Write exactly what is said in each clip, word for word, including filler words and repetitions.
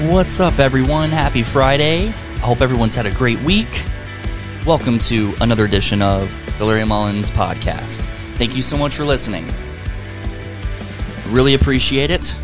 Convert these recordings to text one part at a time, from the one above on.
What's up, everyone? Happy Friday. I hope everyone's had a great week. Welcome to another edition of the Larry Mullins Podcast. Thank you so much for listening. Really appreciate it.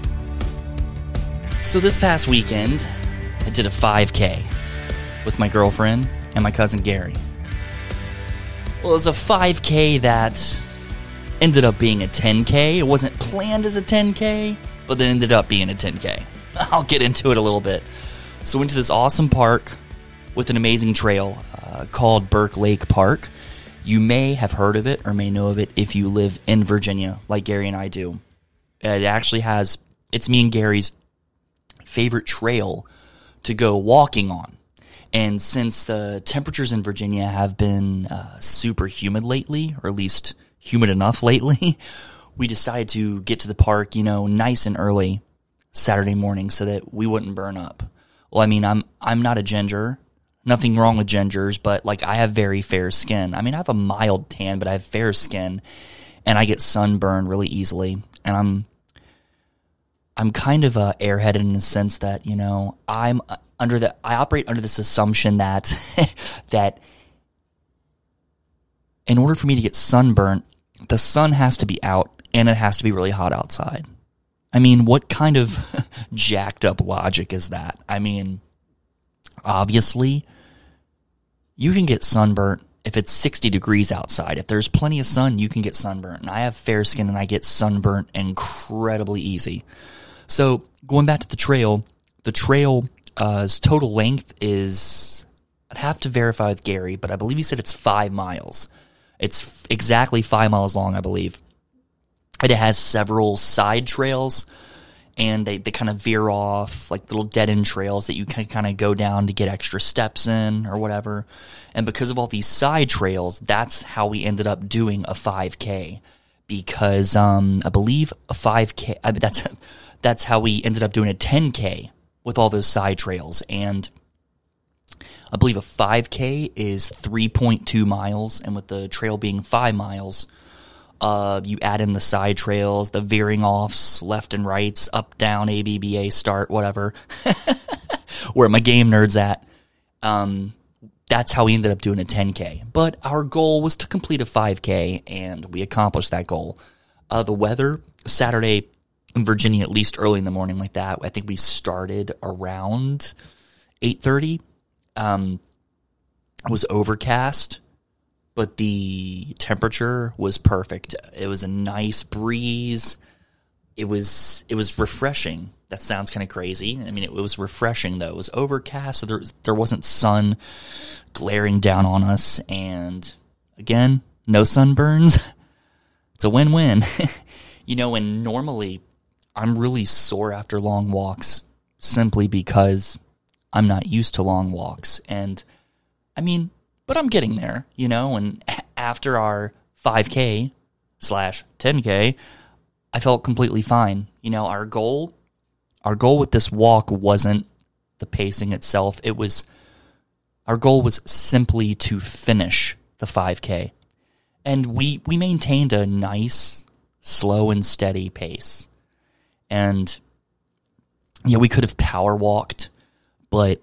So this past weekend, I did a five K with my girlfriend and my cousin Gary. Well, it was a five K that ended up being a ten K. It wasn't planned as a ten K, but then ended up being a ten K. I'll get into it a little bit. So went to this awesome park with an amazing trail uh, called Burke Lake Park. You may have heard of it or may know of it if you live in Virginia, like Gary and I do. It actually has, it's me and Gary's favorite trail to go walking on. And since the temperatures in Virginia have been uh, super humid lately, or at least humid enough lately, we decided to get to the park, you know, nice and early Saturday morning so that we wouldn't burn up. Well, I mean, I'm I'm not a ginger. Nothing wrong with gingers, but like I have very fair skin. I mean, I have a mild tan, but I have fair skin, and I get sunburned really easily. And I'm I'm kind of uh, airheaded in the sense that, you know, I'm under the I operate under this assumption that that in order for me to get sunburnt, the sun has to be out and it has to be really hot outside. I mean, what kind of jacked up logic is that? I mean, obviously, you can get sunburnt if it's sixty degrees outside. If there's plenty of sun, you can get sunburnt. And I have fair skin and I get sunburnt incredibly easy. So going back to the trail, the trail's uh, total length is, I'd have to verify with Gary, but I believe he said it's five miles. It's exactly five miles long, I believe. It has several side trails, and they, they kind of veer off, like little dead-end trails that you can kind of go down to get extra steps in or whatever. And because of all these side trails, that's how we ended up doing a five K. Because um, I believe a five K, I mean, that's that's how we ended up doing a ten K with all those side trails. And I believe a five K is three point two miles, and with the trail being five miles, Uh, you add in the side trails, the veering offs, left and rights, up, down, A, B, B, A, start, whatever. Where my game nerd's at. Um, that's how we ended up doing a ten K. But our goal was to complete a five K, and we accomplished that goal. Uh, the weather, Saturday in Virginia, at least early in the morning like that, I think we started around eight thirty. Um, it was overcast, but the temperature was perfect. It was a nice breeze. It was it was refreshing. That sounds kind of crazy. I mean, it was refreshing, though. It was overcast, so there, there wasn't sun glaring down on us. And, again, no sunburns. It's a win-win. You know, and normally I'm really sore after long walks simply because I'm not used to long walks. And, I mean, but I'm getting there, you know, and after our five K slash ten K, I felt completely fine. You know, our goal, our goal with this walk wasn't the pacing itself. It was, our goal was simply to finish the five K. And we, we maintained a nice, slow and steady pace. And, yeah, we could have power walked, but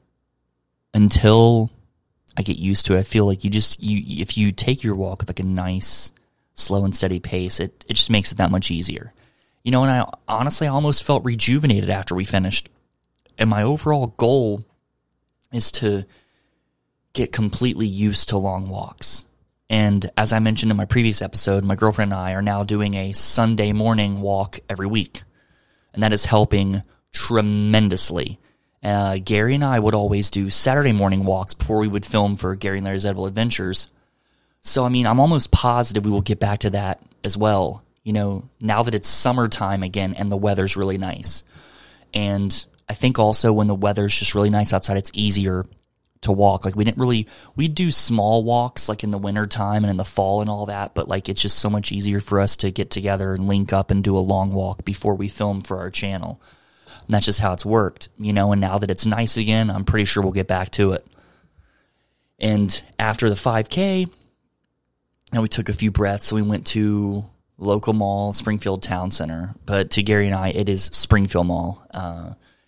until I get used to it, I feel like you just, you if you take your walk with like a nice, slow and steady pace, it, it just makes it that much easier. You know, and I honestly I almost felt rejuvenated after we finished. And my overall goal is to get completely used to long walks. And as I mentioned in my previous episode, my girlfriend and I are now doing a Sunday morning walk every week. And that is helping tremendously. Uh, Gary and I would always do Saturday morning walks before we would film for Gary and Larry's Edible Adventures. So, I mean, I'm almost positive we will get back to that as well, you know, now that it's summertime again and the weather's really nice. And I think also when the weather's just really nice outside, it's easier to walk. Like, we didn't really, we do small walks, like in the wintertime and in the fall and all that, but, like, it's just so much easier for us to get together and link up and do a long walk before we film for our channel. And that's just how it's worked, you know, and now that it's nice again, I'm pretty sure we'll get back to it. And after the five K, and we took a few breaths, so we went to local mall, Springfield Town Center. But to Gary and I, it is Springfield Mall. Uh,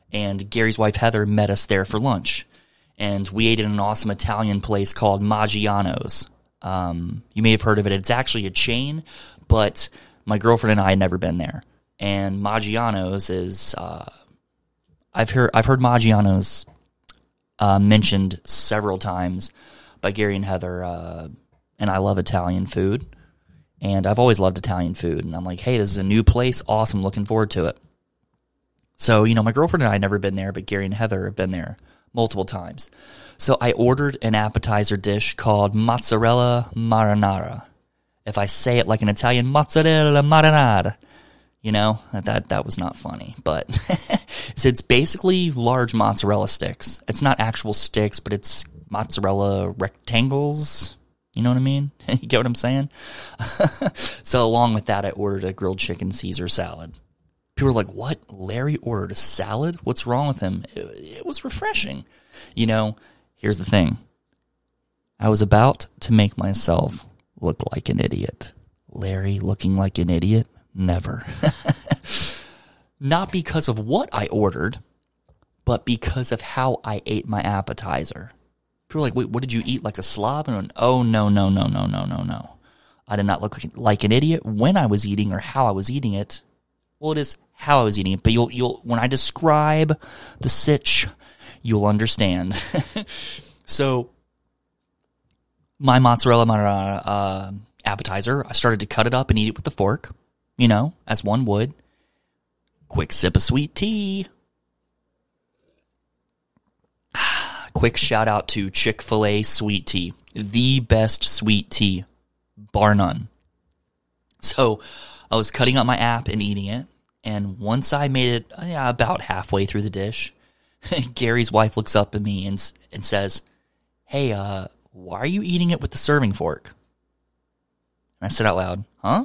and Gary's wife Heather met us there for lunch. And we ate at an awesome Italian place called Maggiano's. Um, you may have heard of it. It's actually a chain, but my girlfriend and I had never been there. And Maggiano's is, uh, I've heard I've heard Maggiano's uh, mentioned several times by Gary and Heather, uh, and I love Italian food. And I've always loved Italian food. And I'm like, hey, this is a new place. Awesome. Looking forward to it. So, you know, my girlfriend and I had never been there, but Gary and Heather have been there multiple times. So I ordered an appetizer dish called mozzarella marinara. If I say it like an Italian, mozzarella marinara, you know, that that was not funny. But it's, it's basically large mozzarella sticks. It's not actual sticks, but it's mozzarella rectangles. You know what I mean? You get what I'm saying? So along with that, I ordered a grilled chicken Caesar salad. People were like, what? Larry ordered a salad? What's wrong with him? It, it was refreshing. You know, here's the thing. I was about to make myself look like an idiot. Larry looking like an idiot? Never. Not because of what I ordered, but because of how I ate my appetizer. People were like, wait, what did you eat? Like a slob? And I went, oh, no, no, no, no, no, no, no. I did not look like, like an idiot when I was eating or how I was eating it. Well, it is how I was eating it, but you'll you'll when I describe the sitch, you'll understand. So, my mozzarella marinara uh, appetizer, I started to cut it up and eat it with the fork, you know, as one would. Quick sip of sweet tea. Quick shout out to Chick-fil-A sweet tea, the best sweet tea, bar none. So, I was cutting up my app and eating it. And once I made it yeah, about halfway through the dish, Gary's wife looks up at me and and says, hey, uh, why are you eating it with the serving fork? And I said out loud, huh?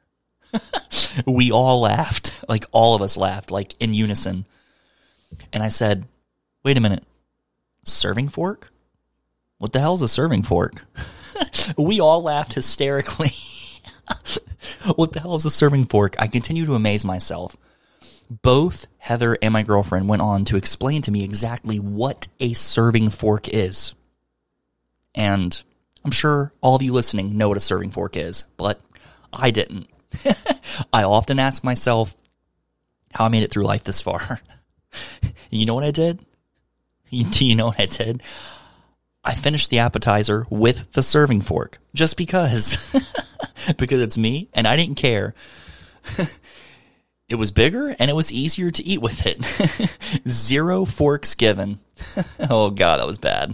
We all laughed. Like, all of us laughed, like, in unison. And I said, wait a minute. Serving fork? What the hell is a serving fork? We all laughed hysterically. What the hell is a serving fork? I continue to amaze myself. Both Heather and my girlfriend went on to explain to me exactly what a serving fork is. And I'm sure all of you listening know what a serving fork is, but I didn't. I often ask myself how I made it through life this far. You know what I did? Do you know what I did? I finished the appetizer with the serving fork, just because. Because it's me, and I didn't care. It was bigger, and it was easier to eat with it. Zero forks given. Oh, God, that was bad.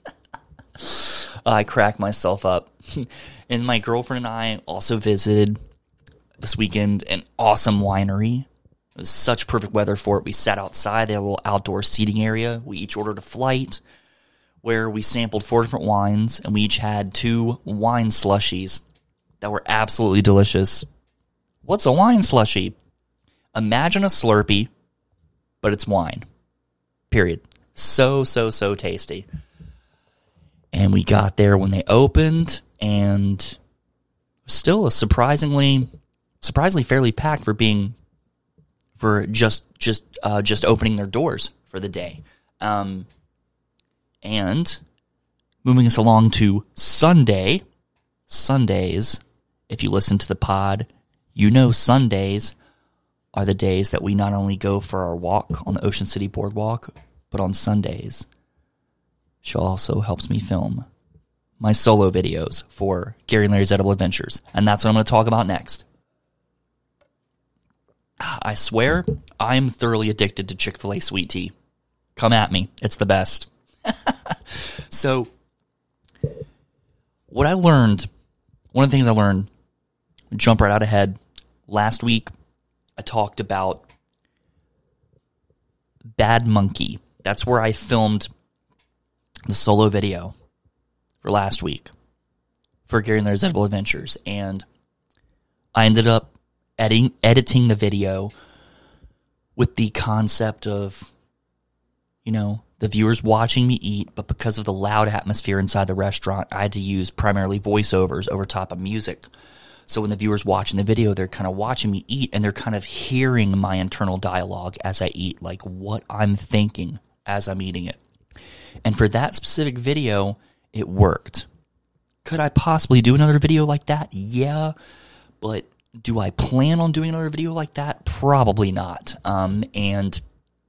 I cracked myself up. And my girlfriend and I also visited this weekend an awesome winery. It was such perfect weather for it. We sat outside. They had a little outdoor seating area. We each ordered a flight where we sampled four different wines, and we each had two wine slushies that were absolutely delicious. What's a wine slushie? Imagine a Slurpee, but it's wine. Period. So, so, so tasty. And we got there when they opened, and still a surprisingly, surprisingly fairly packed for being, for just, just, uh, just opening their doors for the day. Um, and moving us along to Sunday, Sundays, if you listen to the pod, you know Sundays are the days that we not only go for our walk on the Ocean City Boardwalk, but on Sundays, she also helps me film my solo videos for Gary and Larry's Edible Adventures. And that's what I'm going to talk about next. I swear, I'm thoroughly addicted to Chick-fil-A sweet tea. Come at me. It's the best. So, what I learned, one of the things I learned, jump right out ahead, last week I talked about Bad Monkey. That's where I filmed the solo video for last week for Gary and Larry's Edible Adventures. And I ended up editing, editing the video with the concept of, you know, the viewers watching me eat, but because of the loud atmosphere inside the restaurant, I had to use primarily voiceovers over top of music. So when the viewer's watching the video, they're kind of watching me eat, and they're kind of hearing my internal dialogue as I eat, like what I'm thinking as I'm eating it. And for that specific video, it worked. Could I possibly do another video like that? Yeah, but do I plan on doing another video like that? Probably not. Um, and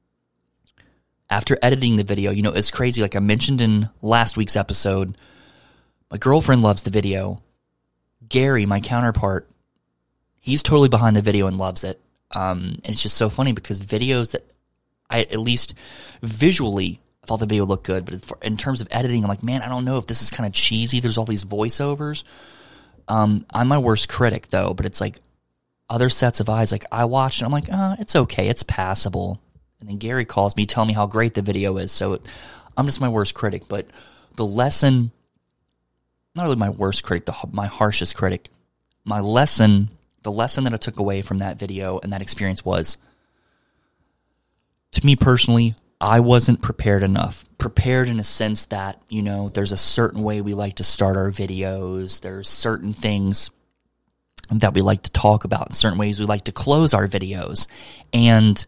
after editing the video, you know, it's crazy. Like I mentioned in last week's episode, my girlfriend loves the video. Gary, my counterpart, he's totally behind the video and loves it. Um, and it's just so funny because videos that I, at least visually, I thought the video looked good, but in terms of editing, I'm like, man, I don't know if this is kind of cheesy. There's all these voiceovers. Um, I'm my worst critic, though, but it's like other sets of eyes. Like I watched it, I'm like, uh, it's okay, it's passable. And then Gary calls me, telling me how great the video is. So I'm just my worst critic. But the lesson, not really my worst critic, the, my harshest critic, my lesson, the lesson that I took away from that video and that experience was, to me personally, I wasn't prepared enough. Prepared in a sense that, you know, there's a certain way we like to start our videos. There's certain things that we like to talk about, certain ways we like to close our videos. And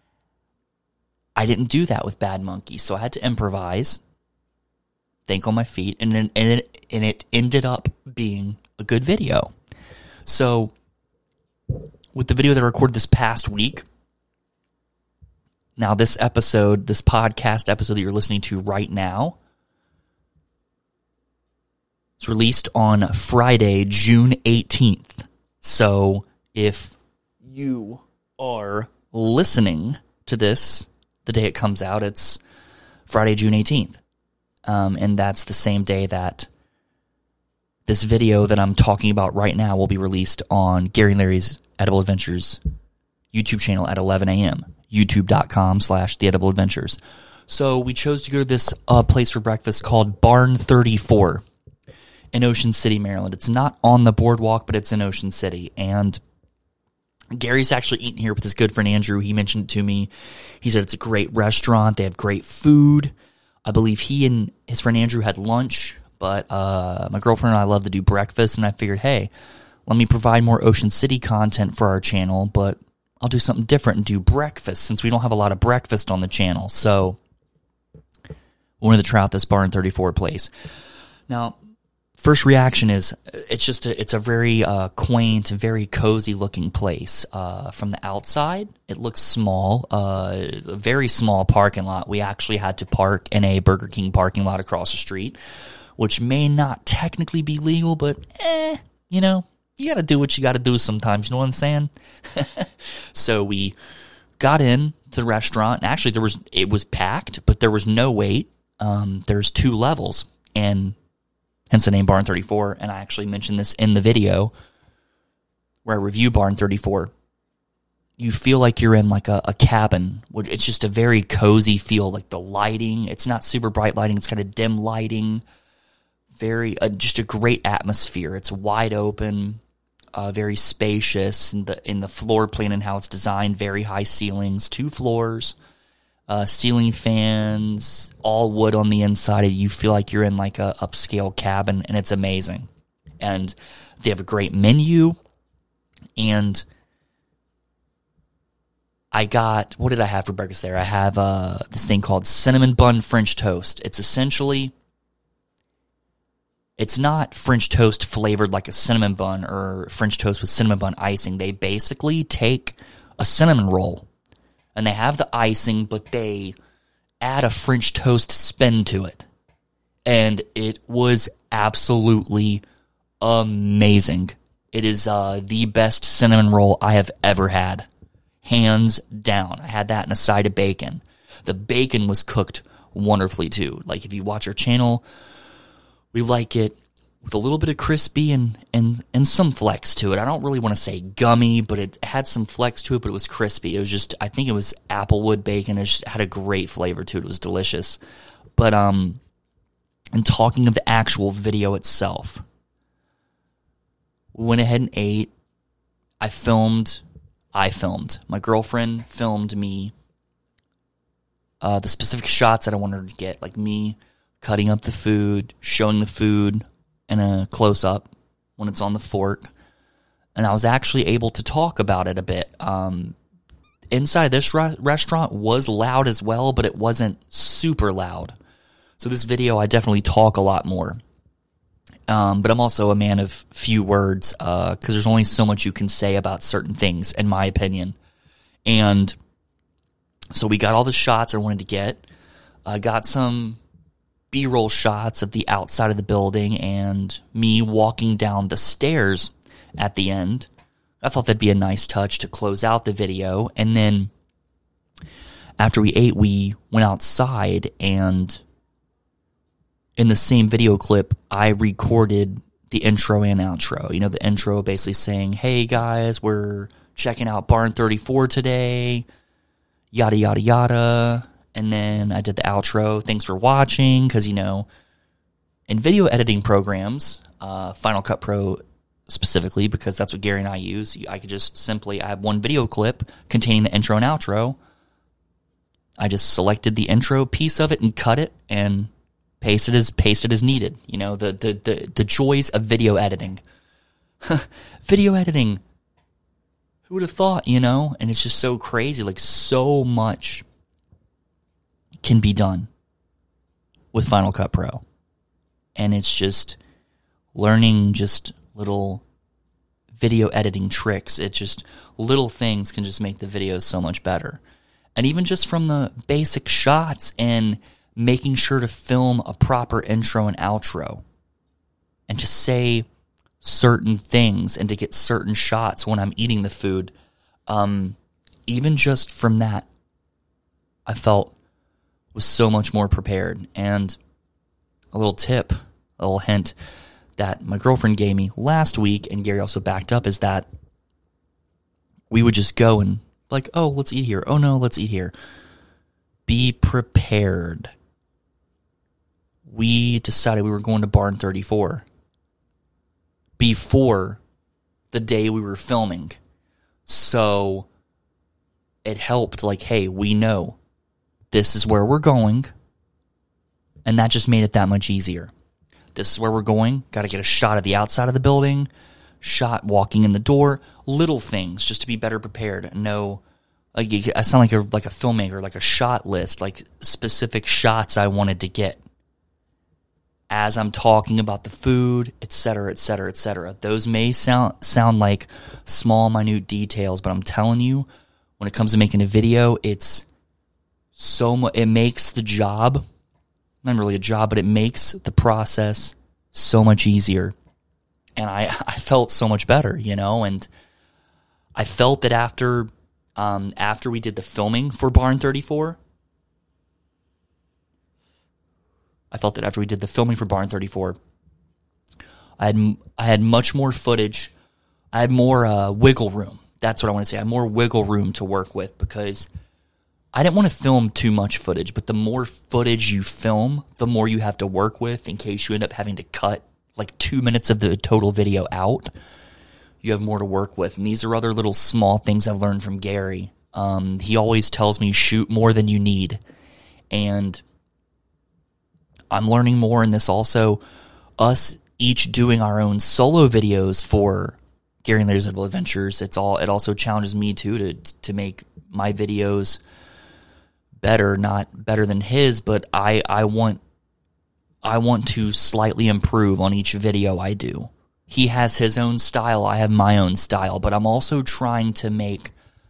I didn't do that with Bad Monkey, so I had to improvise, think on my feet, and it, and it, and it ended up being a good video. So with the video that I recorded this past week, now, this episode, this podcast episode that you're listening to right now, it's released on Friday, June eighteenth. So if you are listening to this the day it comes out, it's Friday, June eighteenth. Um, and that's the same day that this video that I'm talking about right now will be released on Gary and Larry's Edible Adventures YouTube channel at eleven a.m. YouTube.com slash The Edible Adventures. So we chose to go to this uh, place for breakfast called Barn thirty-four in Ocean City, Maryland. It's not on the boardwalk, but it's in Ocean City. And Gary's actually eating here with his good friend Andrew. He mentioned it to me. He said it's a great restaurant. They have great food. I believe he and his friend Andrew had lunch, but uh, my girlfriend and I love to do breakfast, and I figured, hey, let me provide more Ocean City content for our channel, but I'll do something different and do breakfast since we don't have a lot of breakfast on the channel. So we wanted to try out this Barn thirty-four place. Now, first reaction is it's just a, it's a very uh, quaint, very cozy looking place. Uh, from the outside, it looks small, uh, a very small parking lot. We actually had to park in a Burger King parking lot across the street, which may not technically be legal, but eh, you know, you got to do what you got to do sometimes, you know what I'm saying? So we got in to the restaurant, and actually there was it was packed, but there was no wait. Um, there's two levels, and hence the name Barn thirty-four, and I actually mentioned this in the video where I review Barn thirty-four. You feel like you're in like a, a cabin. It's just a very cozy feel, like the lighting. It's not super bright lighting. It's kind of dim lighting. Very, uh, just a great atmosphere. It's wide open. Uh, very spacious in the in the floor plan and how it's designed. Very high ceilings, two floors, uh, ceiling fans, all wood on the inside. You feel like you're in like a upscale cabin, and it's amazing. And they have a great menu. And I got, what did I have for breakfast there? I have uh, this thing called cinnamon bun French toast. It's essentially, it's not French toast flavored like a cinnamon bun or French toast with cinnamon bun icing. They basically take a cinnamon roll and they have the icing, but they add a French toast spin to it. And it was absolutely amazing. It is uh, the best cinnamon roll I have ever had. Hands down. I had that in a side of bacon. The bacon was cooked wonderfully too. Like if you watch our channel, we like it with a little bit of crispy and, and, and some flex to it. I don't really want to say gummy, but it had some flex to it, but it was crispy. It was just, I think it was applewood bacon. It just had a great flavor to it. It was delicious. But, um, and talking of the actual video itself, we went ahead and ate. I filmed, I filmed. My girlfriend filmed me uh, the specific shots that I wanted her to get, like me cutting up the food, showing the food in a close-up when it's on the fork. and I was actually able to talk about it a bit. Um, inside this re- restaurant was loud as well, but it wasn't super loud. So this video, I definitely talk a lot more. Um, but I'm also a man of few words, because uh, there's only so much you can say about certain things, in my opinion. And so we got all the shots I wanted to get. I got some B-roll shots of the outside of the building and me walking down the stairs at the end. I thought that'd be a nice touch to close out the video. And then after we ate, we went outside, and in the same video clip, I recorded the intro and outro. You know, the intro basically saying, hey guys, we're checking out Barn thirty-four today, yada, yada, yada. And then I did the outro, thanks for watching, because, you know, in video editing programs, uh, Final Cut Pro specifically, because that's what Gary and I use, I could just simply, I have one video clip containing the intro and outro. I just selected the intro piece of it and cut it and pasted as pasted as needed. You know, the the the, the joys of video editing. Video editing. Who would have thought, you know? And it's just so crazy. Like, so much can be done with Final Cut Pro. And it's just learning just little video editing tricks. It's just little things can just make the videos so much better. And even just from the basic shots and making sure to film a proper intro and outro and to say certain things and to get certain shots when I'm eating the food. Um, even just from that, I felt was so much more prepared. And a little tip, a little hint that my girlfriend gave me last week, and Gary also backed up, is that we would just go and like, oh, let's eat here. Oh no, let's eat here. Be prepared. We decided we were going to Barn thirty-four before the day we were filming. So it helped, like, hey, we know this is where we're going, and that just made it that much easier. This is where we're going. Got to get a shot of the outside of the building, shot walking in the door, little things just to be better prepared. No, like, I sound like a like a filmmaker, like a shot list, like specific shots I wanted to get as I'm talking about the food, et cetera, et cetera, et cetera. Those may sound sound like small, minute details, but I'm telling you, when it comes to making a video, it's so much. It makes the job, not really a job, but it makes the process so much easier. And I, I felt so much better, you know, and I felt that after um, after we did the filming for Barn thirty-four, I felt that after we did the filming for Barn thirty-four, I had I had much more footage. I had more uh, wiggle room. That's what I want to say. I had more wiggle room to work with, because I didn't want to film too much footage, but the more footage you film, the more you have to work with in case you end up having to cut like two minutes of the total video out. You have more to work with. And these are other little small things I've learned from Gary. Um, he always tells me, shoot more than you need. And I'm learning more in this also. Us each doing our own solo videos for Gary and Larry's Little Adventures. It's all. It also challenges me too to to make my videos better, not better than his, but I I want I want to slightly improve on each video I do. He has his own style, I have my own style, but I'm also trying to make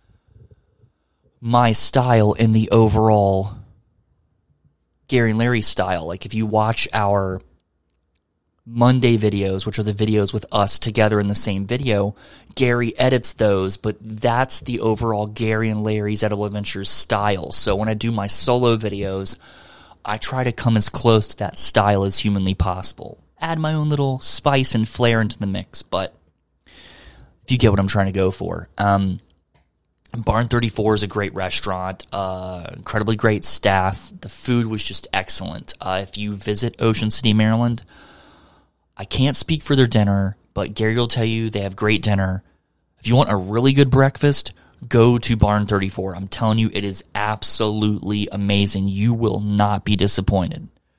my style in the overall Gary and Larry style. Like, if you watch our Monday videos, which are the videos with us together in the same video, Gary edits those, but that's the overall Gary and Larry's Edible Adventures style. So when I do my solo videos, I try to come as close to that style as humanly possible. Add my own little spice and flair into the mix, but if you get what I'm trying to go for. Um, Barn thirty-four is a great restaurant, uh, incredibly great staff. The food was just excellent. Uh, if you visit Ocean City, Maryland, I can't speak for their dinner, but Gary will tell you they have great dinner. If you want a really good breakfast, go to Barn thirty-four. I'm telling you, it is absolutely amazing. You will not be disappointed.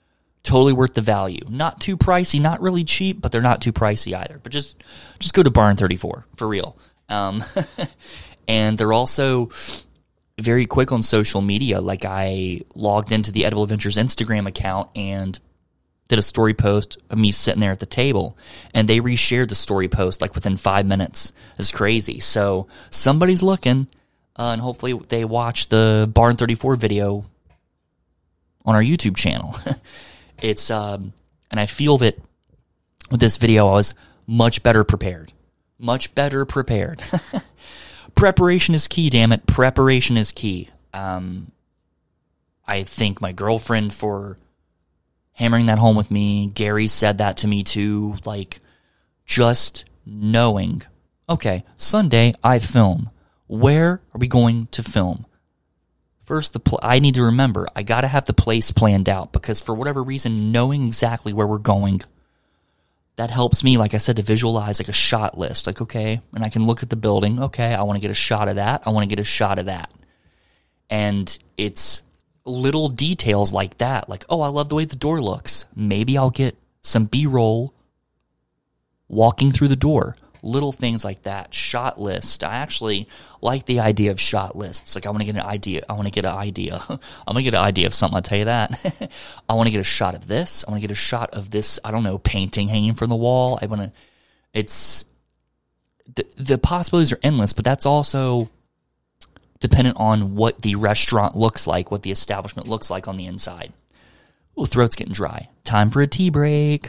Totally worth the value. Not too pricey, not really cheap, but they're not too pricey either. But just just go to Barn thirty-four, for real. Um, and they're also very quick on social media. Like, I logged into the Edible Adventures Instagram account and did a story post of me sitting there at the table, and they reshared the story post like within five minutes. It's crazy. So somebody's looking, uh, and hopefully they watch the Barn thirty-four video on our YouTube channel. It's um, and I feel that with this video I was much better prepared. Much better prepared. Preparation is key, damn it. Preparation is key. Um, I thank my girlfriend for hammering that home with me. Gary said that to me too. Like, just knowing, okay, Sunday I film. Where are we going to film? First, the pl- I need to remember, I got to have the place planned out, because for whatever reason, knowing exactly where we're going, that helps me, like I said, to visualize like a shot list. Like, okay, and I can look at the building. Okay, I want to get a shot of that. I want to get a shot of that. And it's little details like that. Like, oh, I love the way the door looks. Maybe I'll get some B-roll walking through the door. Little things like that. Shot list. I actually like the idea of shot lists. Like, I want to get an idea. I want to get an idea. I'm going to get an idea of something, I'll tell you that. I want to get a shot of this. I want to get a shot of this, I don't know, painting hanging from the wall. I want to, it's, the, the possibilities are endless, but that's also dependent on what the restaurant looks like, what the establishment looks like on the inside. Ooh, throat's getting dry. Time for a tea break.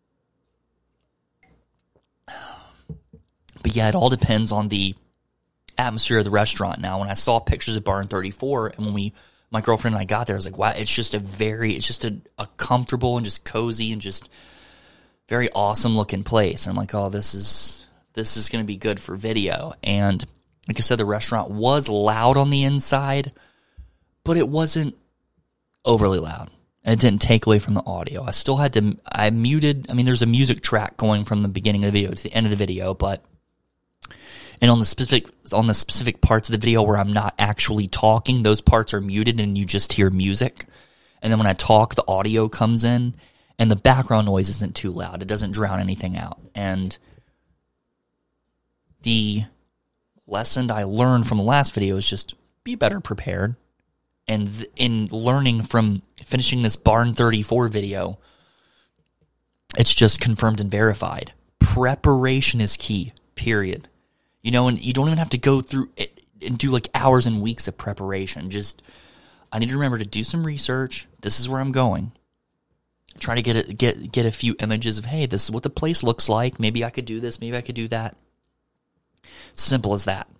But yeah, it all depends on the atmosphere of the restaurant. Now, when I saw pictures of Barn thirty-four, and when we, my girlfriend and I got there, I was like, wow, it's just a very, it's just a, a comfortable and just cozy and just very awesome looking place. And I'm like, oh, this is, this is going to be good for video. And like I said, the restaurant was loud on the inside, but it wasn't overly loud. And it didn't take away from the audio. I still had to, I muted, I mean, there's a music track going from the beginning of the video to the end of the video, but and on the specific on the specific parts of the video where I'm not actually talking, those parts are muted and you just hear music. And then when I talk, the audio comes in, and the background noise isn't too loud. It doesn't drown anything out. And the lesson I learned from the last video is just be better prepared. And th- in learning from finishing this Barn thirty-four video, it's just confirmed and verified. Preparation is key, period. You know, and you don't even have to go through it and do like hours and weeks of preparation. Just, I need to remember to do some research. This is where I'm going. Try to get it, get get a few images of, hey, this is what the place looks like. Maybe I could do this. Maybe I could do that. Simple as that.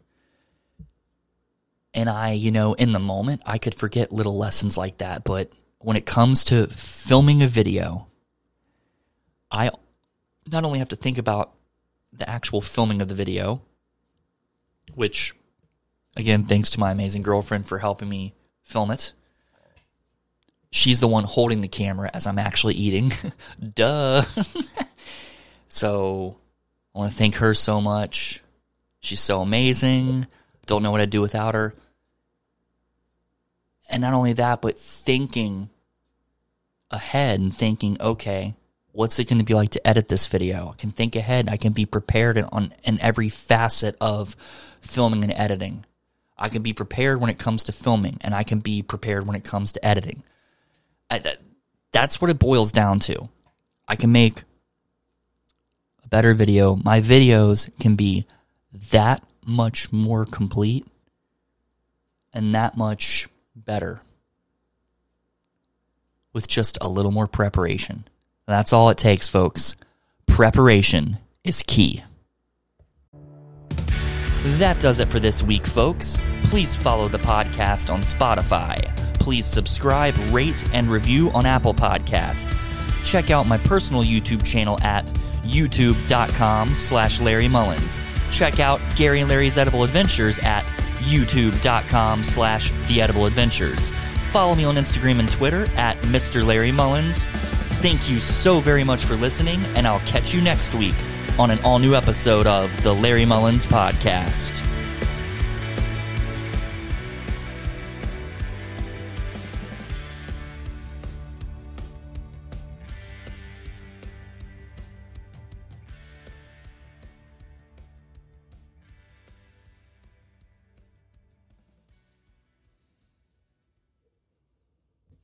And I, you know, in the moment, I could forget little lessons like that. But when it comes to filming a video, I not only have to think about the actual filming of the video, which, again, thanks to my amazing girlfriend for helping me film it. She's the one holding the camera as I'm actually eating. Duh. So I want to thank her so much. She's so amazing. Don't know what I'd do without her. And not only that, but thinking ahead and thinking, okay, what's it going to be like to edit this video? I can think ahead. I can be prepared on in every facet of filming and editing. I can be prepared when it comes to filming, and I can be prepared when it comes to editing. I, that, that's what it boils down to. I can make a better video. My videos can be that much more complete and that much better with just a little more preparation. That's all it takes, folks. Preparation is key. That does it for this week, folks. Please follow the podcast on Spotify. Please subscribe, rate, and review on Apple Podcasts. Check out my personal YouTube channel at youtube.com slash Larry Mullins. Check out Gary and Larry's Edible Adventures at youtube.com slash The Edible Adventures. Follow me on Instagram and Twitter at Mister Larry Mullins. Thank you so very much for listening, and I'll catch you next week on an all-new episode of the Larry Mullins Podcast.